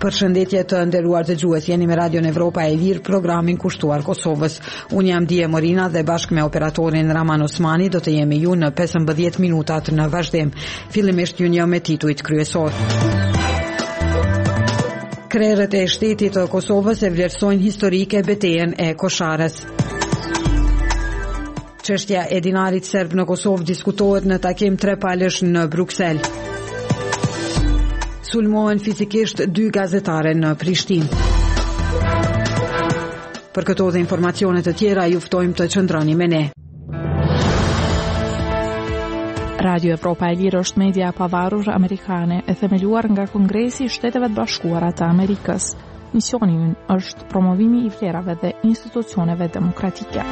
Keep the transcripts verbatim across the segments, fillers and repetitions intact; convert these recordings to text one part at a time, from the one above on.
Përshëndetje të nderuar dëgjues, jeni me Radio Evropa e Lirë, programin kushtuar Kosovës. Unë jam Dije Morina dhe bashkë me operatorin Raman Osmani do të jemi ju në pesëmbëdhjetë minutat në vazhdim. Fillimisht ju një me titujt kryesor. Krerët e shtetit të Kosovës e vlerësojnë historike betejën e Kosharës. Çështja e dinarit serb në Kosovë diskutohet në takim trepalësh në Bruksel. Sulmohen fizikisht dy gazetare në Prishtinë. Për këto dhe informacione të tjera ju ftojmë të qëndroni me ne. Radio Evropa e Lirë është media pavarur amerikane e themeluar nga Kongresi i Shteteve të Bashkuara të Amerikës. Misioni i ynë është promovimi i vlerave dhe institucioneve demokratike.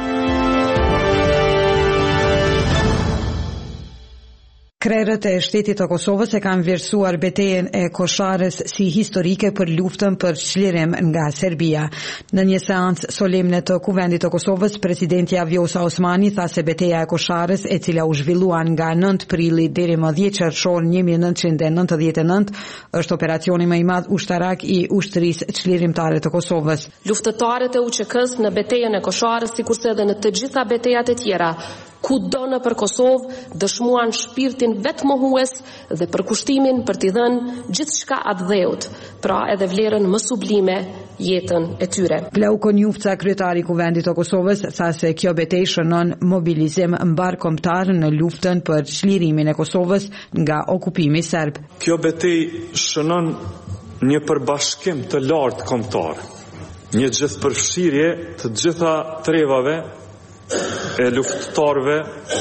Krerët e shtetit të Kosovës e kanë vlerësuar betejën e Kosharës si historike për luftën për çlirim nga Serbia. Në një seancë solemne të Kuvendit të Kosovës, presidenti Vjosa Osmani tha se betejë e Kosharës, e cila u zhvillua nga nëntë prilli deri më dhjetë qershor një mijë e nëntëqind e nëntëdhjetë e nëntë, është operacioni më i madh ushtarak i ushtrisë çlirimtare të Kosovës. Luftëtarët e U Q K-s në betejën e Kosharës, sikurse edhe në të gjitha betejat e tjera, kudo në për Kosovë, dëshmuan shpirtin vetë mohues dhe përkushtimin për t'i dhënë gjithçka atë dheut, pra edhe vlerën më sublime, jetën e tyre. Glauko Njufca, kryetari i Kuvendit të Kosovës, tha se kjo betejë shënon mobilizim mbarkombëtar në luftën për çlirimin e Kosovës nga okupimi serb. Kjo betejë shënon një përbashkim të lartë kombëtar, një gjithëpërfshirje të gjitha trevave e luftëtarëve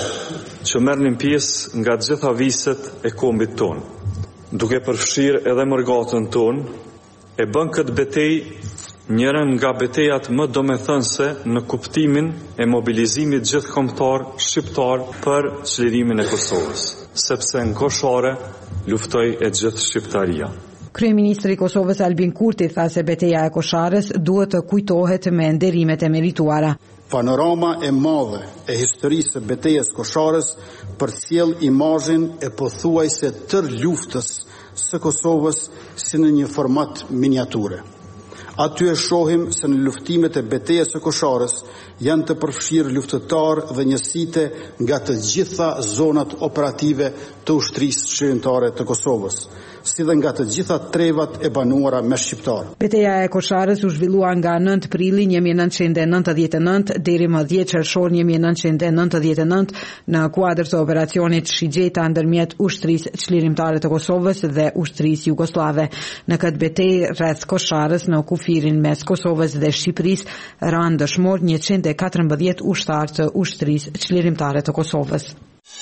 që merrnin pjesë nga gjitha viset e kombit tonë. Duke përfshirë edhe mërgatën tonë, e bën këtë betejë njërën nga betejat më domethënëse në kuptimin e mobilizimit gjithëkombëtar shqiptar për çlirimin e Kosovës, sepse në Koshare luftoi e gjithë shqiptaria. Kryeministri i Kosovës Albin Kurti tha se betejë e Kosharës duhet të kujtohet me nderimet e merituara. Panorama e madhe e historisë së betejës Kosharës përcjell imazhin e pothuajse tërë luftës së Kosovës si në një format miniature. Aty e shohim se në luftimet e betejës së Kosharës janë të përfshirë luftëtarë dhe njësite nga të gjitha zonat operative të ushtrisë çlirimtare të Kosovës, si dhe nga të gjitha trevat e banuara me shqiptarë. Betejë e Kosharës u zhvillua nga nëntë prilli një mijë e nëntëqind e nëntëdhjetë e nëntë deri më dhjetë qershor një mijë e nëntëqind e nëntëdhjetë e nëntë në kuadër të operacionit Shigjeta ndërmjet ushtrisë çlirimtare të Kosovës dhe ushtrisë jugoslave. Në këtë betejë rreth Kosharës në kufirin mes Kosovës dhe Shqipërisë ranë dëshmor njëqind e katërmbëdhjetë ushtarë të ushtrisë çlirimtare të Kosovës.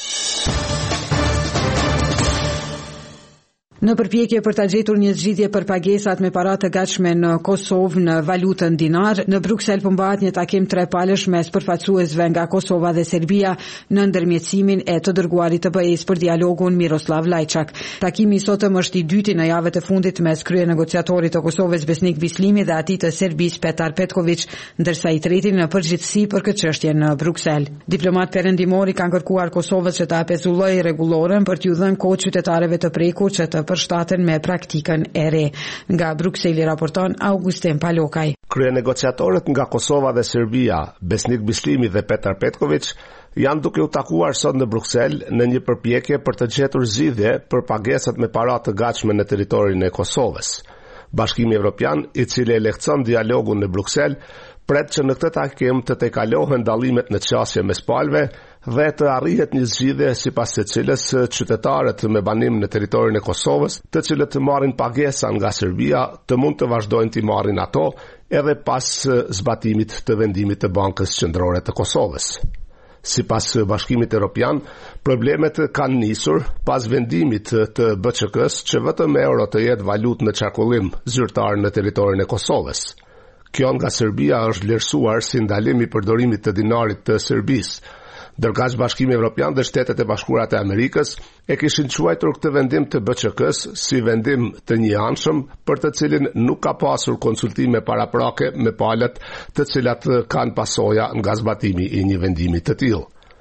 Në përpjekje për ta gjetur një zgjidhje për pagesat me para të gatshme në Kosovë në valutën dinar, në Bruksel përmbahet një takim trepalësh mes përfaqësuesve nga Kosova dhe Serbia në ndërmjetësimin e të dërguarit të B E S për dialogun Miroslav Lajçak. Takimi i sotëm është i dyti në javët e fundit mes kryenegociatorit të Kosovës Besnik Bislimi dhe atij të Serbisë Petar Petković, ndërsa i treti në përgjithësi për këtë çështje në Bruksel. Diplomat perëndimori kanë kërkuar Kosovës që ta pezullojë rregullorën për t'u dhënë kohë qytetarëve të prekur që të përshtaten me praktikën e re. Nga Brukseli raporton Augustin Palokaj. Kryenegociatorët nga Kosova dhe Serbia, Besnik Bislimi dhe Petar Petković, janë duke u takuar sot në Bruksel në një përpjekje për të gjetur zgjidhje për pagesat me para të gatshme në territorin e Kosovës. Bashkimi Evropian, i cili e lehtëson dialogun në Bruksel, pret që në këtë takim të tejkalohen dallimet në qasje mes palëve dhe të arrihet një zgjidhje sipas së cilës qytetarët me banim në territorin e Kosovës, të cilët të marrin pagesa nga Serbia, të mund të vazhdojnë të marrin ato edhe pas zbatimit të vendimit të Bankës Qendrore të Kosovës. Sipas Bashkimit Evropian, problemet kanë nisur pas vendimit të B Q K-s që vetëm euro të jetë valutë në qarkullim zyrtar në territorin e Kosovës. Kjo nga Serbia është vlerësuar si ndalim i përdorimit të dinarit të Serbisë. Ndërkaq Bashkimi Evropian dhe Shtetet e Bashkuara të Amerikës e kishin quajtur këtë vendim të B Q K-s si vendim të njëanshëm, për të cilin nuk ka pasur konsultime paraprake me palët të cilat kanë pasoja nga zbatimi i një vendimi të tillë.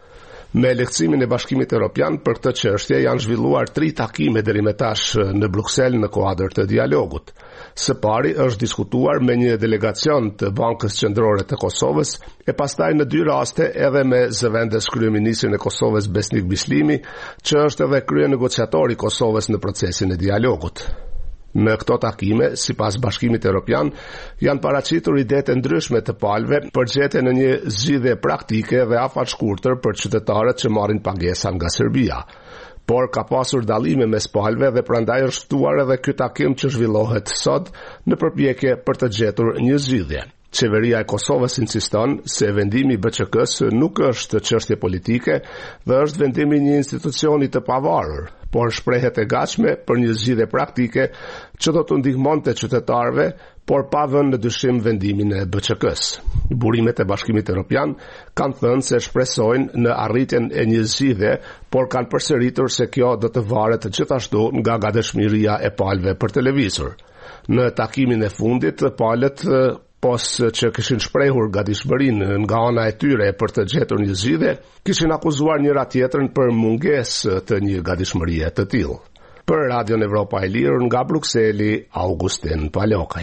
Me lehtësimin e Bashkimit Evropian për këtë çështje janë zhvilluar tri takime deri më tash në Bruksel në kuadër të dialogut. Së pari është diskutuar me një delegacion të Bankës Qendrore të Kosovës e pastaj në dy raste edhe me zëvendës kryeministrin e Kosovës Besnik Bislimi, që është edhe krye negociatori i Kosovës në procesin e dialogut. Në këto takime, sipas Bashkimit Evropian, janë paraqitur ide të ndryshme të palëve për gjetjen në një zgjidhje praktike dhe afatshkurtër për qytetarët që marrin pagesa nga Serbia. Por ka pasur dallime mes palëve dhe prandaj është ftuar edhe ky takim që zhvillohet sot në përpjekje për të gjetur një zgjidhje. Qeveria e Kosovës insiston se vendimi i B Q K-s nuk është çështje politike dhe është vendimi i një institucioni të pavarur, por shprehet e gatshme për një zgjidhje praktike që do të ndihmonte qytetarëve, por pa vënë në dyshim vendimin e B Q K-s. Burimet e Bashkimit Evropian kanë thënë se shpresojnë në arritjen e një zgjidhje, por kanë përsëritur se kjo do të varet gjithashtu nga gatishmëria e palëve për televizor. Në takimin e fundit, palët pos që kishin shprehur gatishmërinë nga ana e tyre për të gjetur një zgjidhje, kishin akuzuar njëra tjetrën për mungesë të një gatishmërie të tillë. Për Radion Evropa e Lirë nga Brukseli, Augustin Palokaj.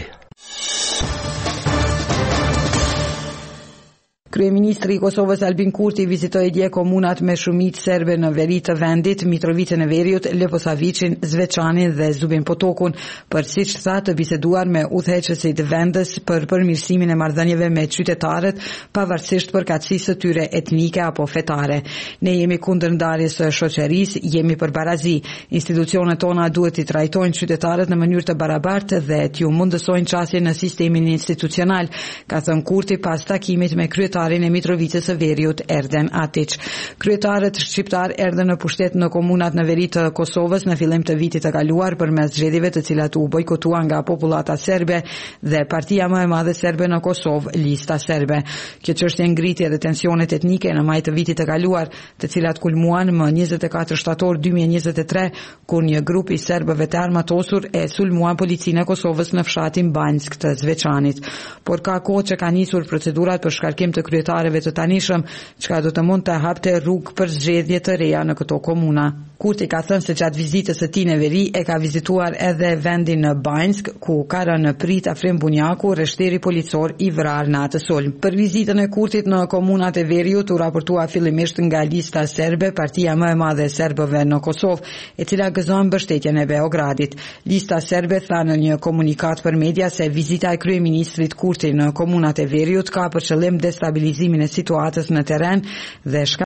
Kryeministri i Kosovës Albin Kurti vizitoi dje komunat me shumicë serbe në veri të vendit, Mitrovicën e Veriut, Leposavicin, Zvečanin dhe Zubin Potokun, për siç tha të biseduar me udhëheqësit vendës për përmirësimin e marrëdhënieve me qytetarët, pavarësisht përkatësisë së tyre etnike apo fetare. Ne jemi kundër ndarjes së shoqërisë, jemi për barazi. Institucionet tona duhet i trajtojnë qytetarët në mënyrë të barabartë dhe t'ju mundësojnë qasje në sistemin institucional, ka thënë Kurti pas takimit me kryetarin e Mitrovicës së Veriut, Erden Atić. Kryetarët shqiptar erdhën në pushtet në komunat në veri të Kosovës në fillim të vitit të kaluar përmes zgjedhjeve të cilat u bojkotuan nga popullata serbe dhe partia më e madhe serbe në Kosovë, Lista Serbe. Kjo çështje ngritje dhe tensionet etnike në maj të vitit të kaluar, të cilat kulmuan më njëzet e katër shtator dy mijë e njëzet e tre, kur një grup i serbëve të armatosur e sulmuan policinë e Kosovës në fshatin Banjsk të Zvečanit. Por ka kohë që ka nisur procedurat për shkarkim të kryetarëve të tanishëm, çka do të mund të hapte rrugë për zgjedhje të reja në këto komuna. Kurti ka thënë se gjatë vizitës së tij në veri e ka vizituar edhe vendin në Banjsk, ku ka rënë në prit Afrim Bunjaku, rreshteri policor i vrarë në atë sulm. Për vizitën e Kurtit në komunat e Veriut u raportua fillimisht nga Lista Serbe, partia më e madhe e serbëve në Kosovë, e cila gëzon mbështetjen e Beogradit. Lista Serbe tha në një komunikat për media se vizita e kryeministrit Kurti në komunat e Veriut ka për qëllim destabilizimin e situatës në terren dhe